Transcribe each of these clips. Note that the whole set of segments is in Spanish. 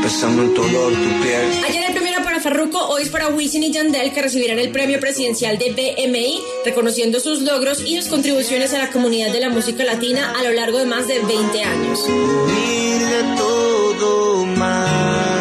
Besame en tu olor, tu piel. Ayer el premio era para Farruko, hoy es para Wisin y Yandel, que recibirán el premio presidencial de BMI, reconociendo sus logros y sus contribuciones a la comunidad de la música latina a lo largo de más de 20 años. Mira todo más.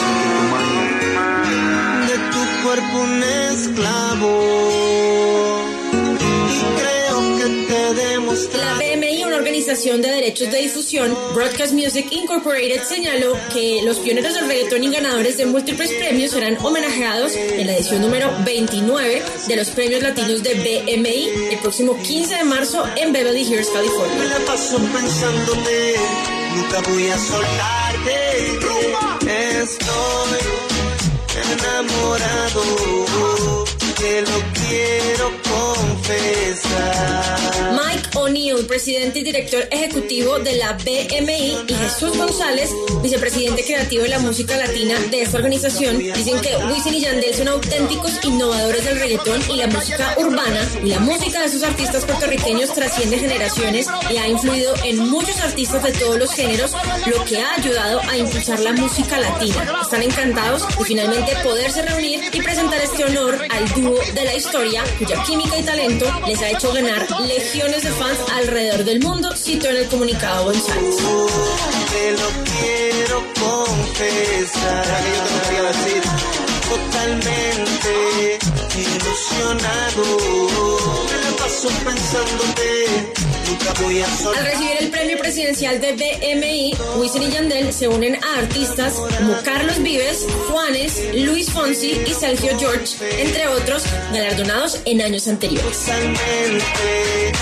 De tu cuerpo un esclavo. Y creo que te demostré. La BMI, una organización de derechos de difusión, Broadcast Music Incorporated, señaló que los pioneros del reggaetón y ganadores de múltiples premios serán homenajeados en la edición número 29 de los premios latinos de BMI el próximo 15 de marzo en Beverly Hills, California. Me la paso pensándote, nunca voy a soltarte. Estoy enamorado, te lo quiero confesar. Mike O'Neill, presidente y director ejecutivo de la BMI, y Jesús González, vicepresidente creativo de la música latina de esta organización, dicen que Wisin y Yandel son auténticos innovadores del reggaetón y la música urbana, y la música de esos artistas puertorriqueños trasciende generaciones y ha influido en muchos artistas de todos los géneros, lo que ha ayudado a impulsar la música latina. Están encantados de finalmente poderse reunir y presentar este honor al dúo de la historia, cuya química y talento les ha hecho ganar legiones de fans alrededor del mundo, citó en el comunicado González. Te lo quiero confesar, yo te lo quería decir, totalmente ilusionado, me la paso pensándote, nunca voy a soltar. Al recibir el premio presidencial de BMI, Wisin y Yandel se unen a artistas como Carlos Vives, Juanes, Luis Fonsi y Sergio George, entre otros, galardonados en años anteriores. Totalmente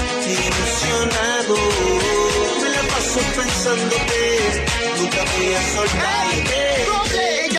ilusionado, me la paso pensándote, nunca voy a soltar.